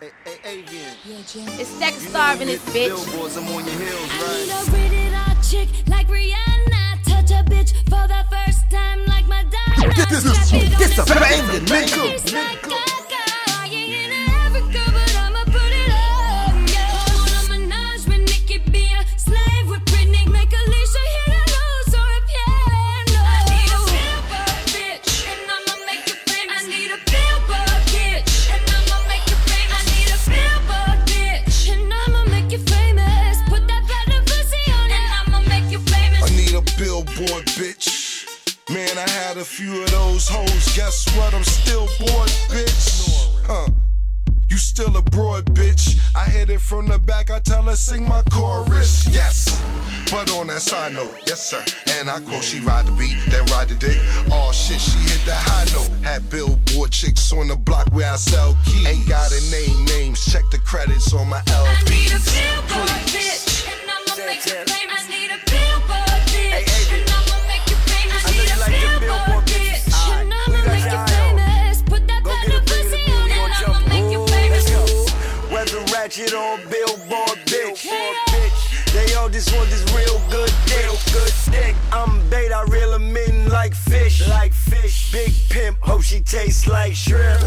Avian. It's Stack Starve in this bitch. Billboards, I'm on your heels, I right? need a rated R chick like Rihanna. Touch a bitch for the first time like Madonna. This a banging nigga. It's like Gaga. You in Africa, but I'ma put it on. Yeah, I wanna menage with Nicki, be a slave with Britney. Make Alicia hit a nose or a piano. I need a billboard bitch, and I'ma make you famous. I need a billboard bitch, and I'ma make you famous. I need a billboard bitch, and I'ma make you famous. Put that platinum pussy on it, and I'ma make you famous. I need a billboard, bitch. Man, I had a few of those hoes. Guess what? I'm still bored, bitch. Huh. You still a broad, bitch. I hit it from the back. I tell her sing my chorus. Yes. But on that side note, yes sir. And I quote, she ride the beat, then ride the dick. Oh shit, she hit the high note. Had billboard chicks on the block where I sell keys. Ain't gotta name names. Check the credits on my LP. I need a billboard bitch, and I'ma make you famous. I need a billboard bitch, and I'ma make you famous. I need a billboard bitch, and I'ma make you famous. Put that platinum pussy on it, and I'ma make you famous. Whether ratchet or billboard bitch, they all just want this real good dick. I'm bait, I reel them in like fish. Big pimp, hope she tastes like shrimp.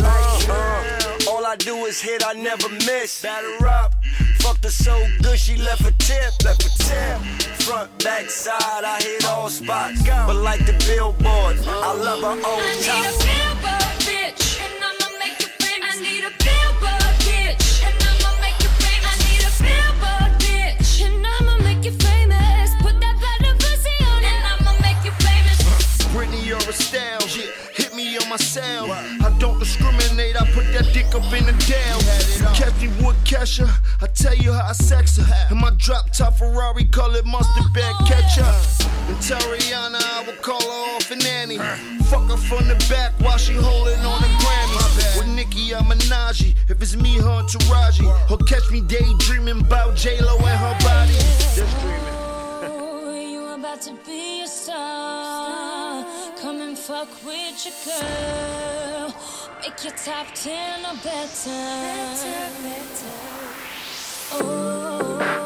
All I do is hit, I never miss. Batter up, fucked her so good she left a tip. Front, back, side, I hit all spots. But like the billboard, I love her on top. I need a billboard bitch, and I'ma make you famous. I need a billboard bitch, and I'ma make you famous. I need a billboard bitch, and I'ma make you famous. Put that platinum pussy on it, and I'ma make you famous. Britney, you're a style. Hit me on my cell. I don't discriminate. I put that dick up in the Dell. Catch me with Kesha. I tell you how I sex her. And my drop top Ferrari, call it mustard bag ketchup. And tell Rihanna I will call her off an Annie. Fuck her from the back while she holding on the Grammy. With Nicki, I'm a Najee. If it's me, her and Taraji. Or catch me daydreaming about J-Lo and her body. Just dreaming. You about to be a star. Come and fuck with your girl. Make your top 10 or better. Oh.